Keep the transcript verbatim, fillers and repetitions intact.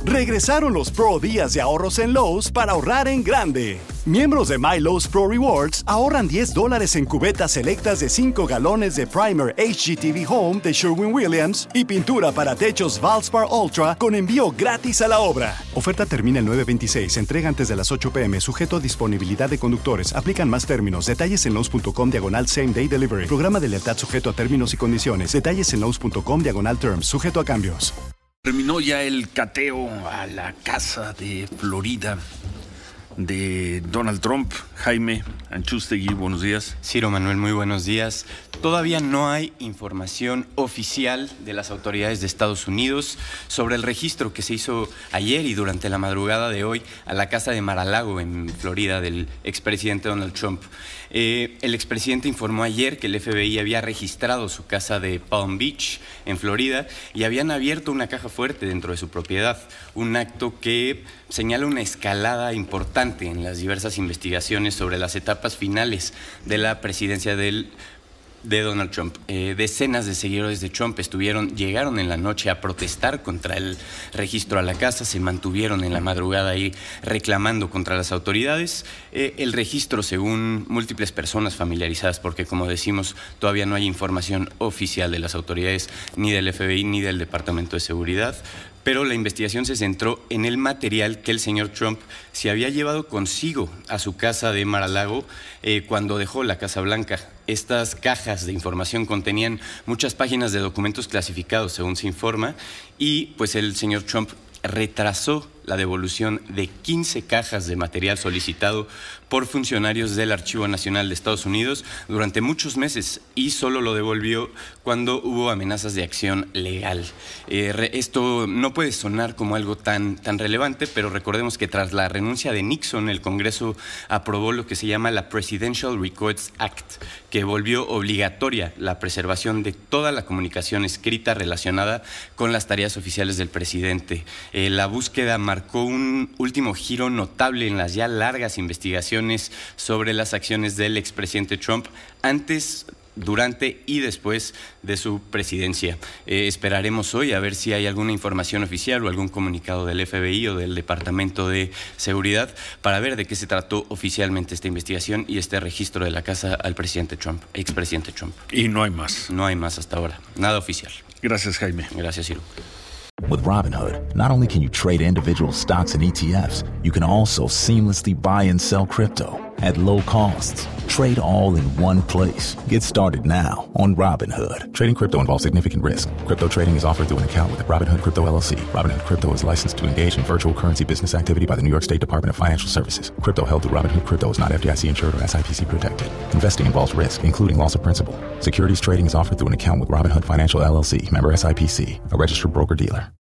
Regresaron los Pro Días de ahorros en Lowe's para ahorrar en grande. Miembros de My Lowe's Pro Rewards ahorran diez dólares en cubetas selectas de cinco galones de Primer H G T V Home de Sherwin-Williams y pintura para techos Valspar Ultra con envío gratis a la obra. Oferta termina el nueve veintiséis. Entrega antes de las ocho pm. Sujeto a disponibilidad de conductores. Aplican más términos. Detalles en Lowe's.com diagonal Same Day Delivery. Programa de lealtad sujeto a términos y condiciones. Detalles en Lowe's.com diagonal Terms. Sujeto a cambios. Terminó ya el cateo a la casa de Florida de Donald Trump. Jaime Anchustegui, buenos días. Ciro Manuel, muy buenos días. Todavía no hay información oficial de las autoridades de Estados Unidos sobre el registro que se hizo ayer y durante la madrugada de hoy a la casa de Mar-a-Lago en Florida del expresidente Donald Trump. Eh, el expresidente informó ayer que el F B I había registrado su casa de Palm Beach en Florida y habían abierto una caja fuerte dentro de su propiedad, un acto que señala una escalada importante en las diversas investigaciones sobre las etapas finales de la presidencia del de Donald Trump. Eh, decenas de seguidores de Trump estuvieron, llegaron en la noche a protestar contra el registro a la casa, se mantuvieron en la madrugada ahí reclamando contra las autoridades. Eh, el registro, según múltiples personas familiarizadas, porque como decimos, todavía no hay información oficial de las autoridades, ni del F B I, ni del Departamento de Seguridad, pero la investigación se centró en el material que el señor Trump se había llevado consigo a su casa de Mar-a-Lago eh, cuando dejó la Casa Blanca. Estas cajas de información contenían muchas páginas de documentos clasificados, según se informa, y pues el señor Trump retrasó la devolución de quince cajas de material solicitado por funcionarios del Archivo Nacional de Estados Unidos durante muchos meses y solo lo devolvió cuando hubo amenazas de acción legal. Eh, re, esto no puede sonar como algo tan, tan relevante, pero recordemos que tras la renuncia de Nixon, el Congreso aprobó lo que se llama la Presidential Records Act, que volvió obligatoria la preservación de toda la comunicación escrita relacionada con las tareas oficiales del presidente. Eh, la búsqueda marcó un último giro notable en las ya largas investigaciones sobre las acciones del expresidente Trump antes, durante y después de su presidencia. Eh, esperaremos hoy a ver si hay alguna información oficial o algún comunicado del F B I o del Departamento de Seguridad para ver de qué se trató oficialmente esta investigación y este registro de la casa al presidente Trump, expresidente Trump. Y no hay más. No hay más hasta ahora. Nada oficial. Gracias, Jaime. Gracias, Ciro. With Robinhood, not only can you trade individual stocks and E T Fs, you can also seamlessly buy and sell crypto at low costs. Trade all in one place. Get started now on Robinhood. Trading crypto involves significant risk. Crypto trading is offered through an account with Robinhood Crypto L L C. Robinhood Crypto is licensed to engage in virtual currency business activity by the New York State Department of Financial Services. Crypto held through Robinhood Crypto is not F D I C insured or S I P C protected. Investing involves risk, including loss of principal. Securities trading is offered through an account with Robinhood Financial L L C, member S I P C, a registered broker-dealer.